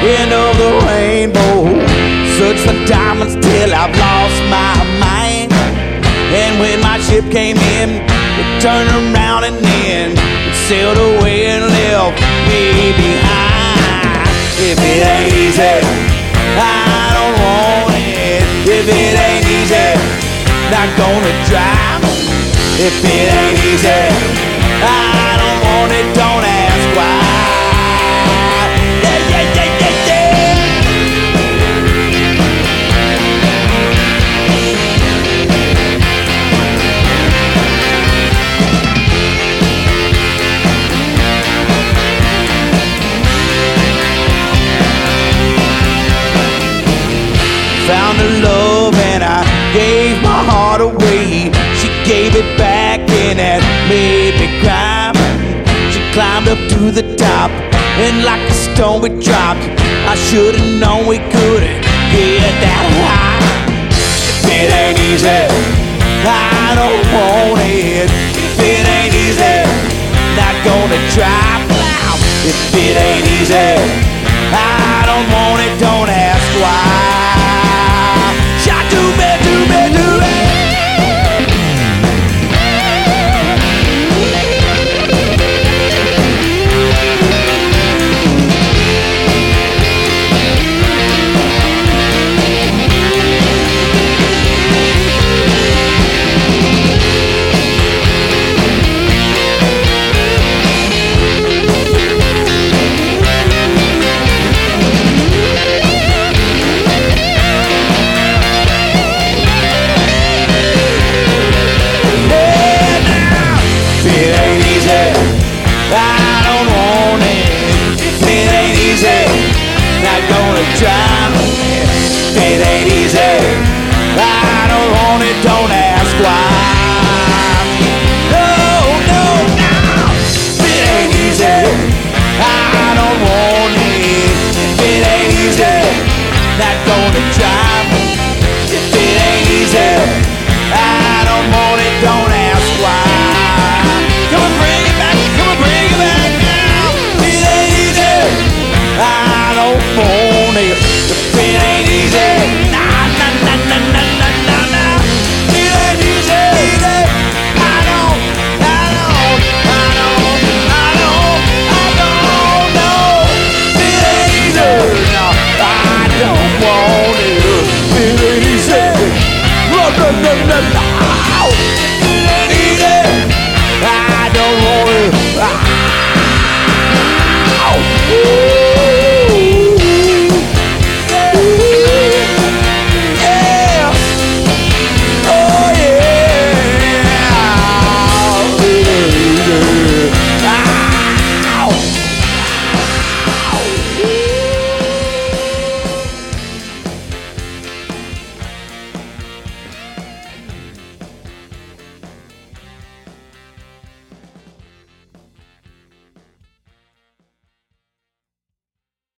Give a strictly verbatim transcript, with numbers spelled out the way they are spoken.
end of the rainbow. Search for diamonds till I've lost my mind. And when my ship came in, it turned around and then it sailed away and left me behind. If it ain't easy, I don't want it. If it ain't easy, not gonna try. If it ain't easy, I don't want it, don't ask why. Yeah, yeah, yeah, yeah, yeah. Found a love and I gave my heart away. She gave it back and that made me cry. She climbed up to the top and like a stone we dropped. I should've known we couldn't get that high. If it ain't easy, I don't want it. If it ain't easy, not gonna try. If it ain't easy,